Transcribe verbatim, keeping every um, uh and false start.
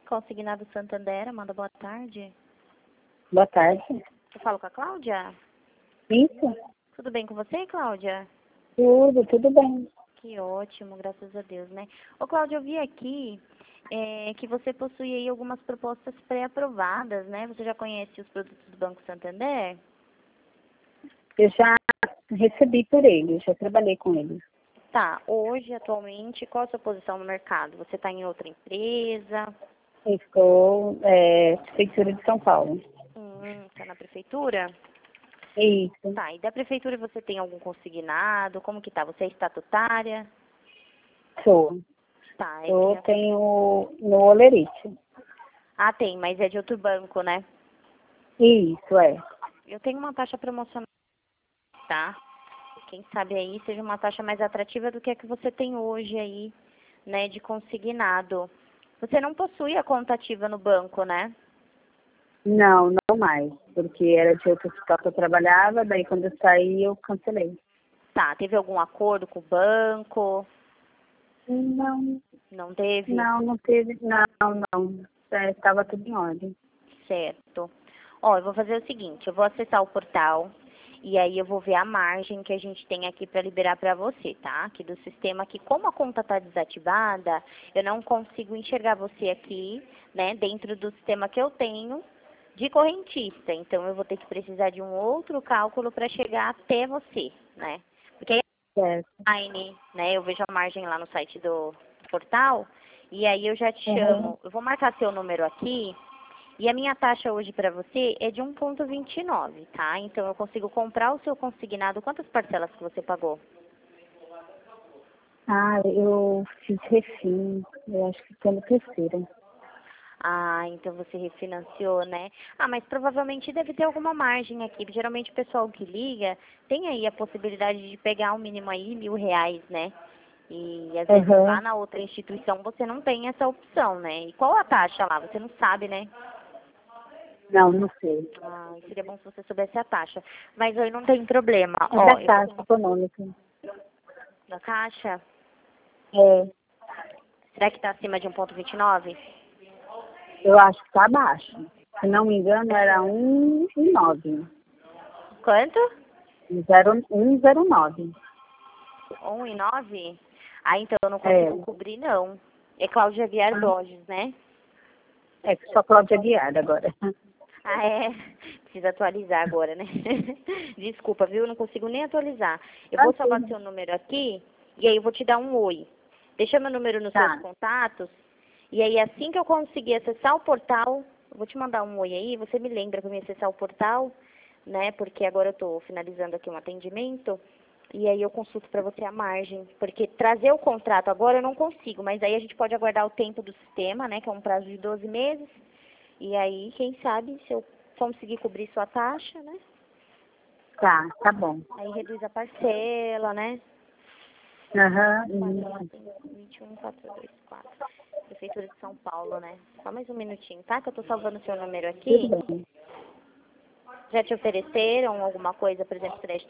Consignado Santander, Amanda, boa tarde. Boa tarde. Eu falo com a Cláudia? Isso? Tudo bem com você, Cláudia? Tudo, tudo bem. Que ótimo, graças a Deus, né? Ô, Cláudia, eu vi aqui é, que você possui aí algumas propostas pré-aprovadas, né? Você já conhece os produtos do Banco Santander? Eu já recebi por ele, já trabalhei com ele. Tá, hoje, atualmente, qual a sua posição no mercado? Você está em outra empresa? Eu estou é, Prefeitura de São Paulo. Hum, tá na prefeitura? Isso. Tá, e da prefeitura você tem algum consignado? Como que tá? Você é estatutária? Sou. Tá, é Eu que... tenho no Olerite. Ah, tem, mas é de outro banco, né? Isso, é. Eu tenho uma taxa promocional, tá? Quem sabe aí seja uma taxa mais atrativa do que a que você tem hoje aí, né, de consignado. Você não possui a conta ativa no banco, né? Não, não mais. Porque era de outro hospital que eu trabalhava, daí quando eu saí eu cancelei. Tá, teve algum acordo com o banco? Não, Não teve? não, não teve. Não, não. É, estava tudo em ordem. Certo. Ó, eu vou fazer o seguinte, eu vou acessar o portal e aí eu vou ver a margem que a gente tem aqui para liberar para você, tá? Aqui do sistema, que como a conta está desativada, eu não consigo enxergar você aqui, né, dentro do sistema que eu tenho de correntista. Então eu vou ter que precisar de um outro cálculo para chegar até você, né? Porque aí Certo. online, né, eu vejo a margem lá no site do portal e aí eu já te Uhum. chamo, eu vou marcar seu número aqui. E a minha taxa hoje para você é de um vírgula vinte e nove, tá? Então eu consigo comprar o seu consignado. Quantas parcelas que você pagou? Ah, eu fiz refim. Eu acho que foi na terceira. Ah, então você refinanciou, né? Ah, mas provavelmente deve ter alguma margem aqui. Geralmente o pessoal que liga tem aí a possibilidade de pegar o mínimo aí, mil reais, né? E às vezes Uhum. lá na outra instituição você não tem essa opção, né? E qual a taxa lá? Você não sabe, né? Não, não sei. Ah, seria bom se você soubesse a taxa. Mas aí não tem problema. É Ó, da eu Caixa vou... Econômica. Da caixa? É, Será que está acima de um vírgula vinte e nove? eu acho que está abaixo. Se não me engano, era um e nove. Quanto? um zero nove. um e nove? Ah, então eu não É, consigo cobrir, não. É Cláudia Guiar Borges, né? é que só Cláudia Guiar agora. Ah, é? Precisa atualizar agora, né? Desculpa, viu? Eu não consigo nem atualizar. Eu vou salvar seu número aqui e aí eu vou te dar um oi. Deixa meu número nos seus Tá, contatos e aí assim que eu conseguir acessar o portal, eu vou te mandar um oi aí, você me lembra para me acessar o portal, né? Porque agora eu estou finalizando aqui um atendimento e aí eu consulto para você a margem. Porque trazer o contrato agora eu não consigo, mas aí a gente pode aguardar o tempo do sistema, né? Que é um prazo de doze meses. E aí, quem sabe, se eu conseguir cobrir sua taxa, né? tá, tá bom. Aí reduz a parcela, né? Aham, Parcela isso. tem vinte e um, quatrocentos e vinte e quatro. Prefeitura de São Paulo, né? Só mais um minutinho, tá? Que eu tô salvando o seu número Tudo aqui. bem. Já te ofereceram alguma coisa, por exemplo, crédito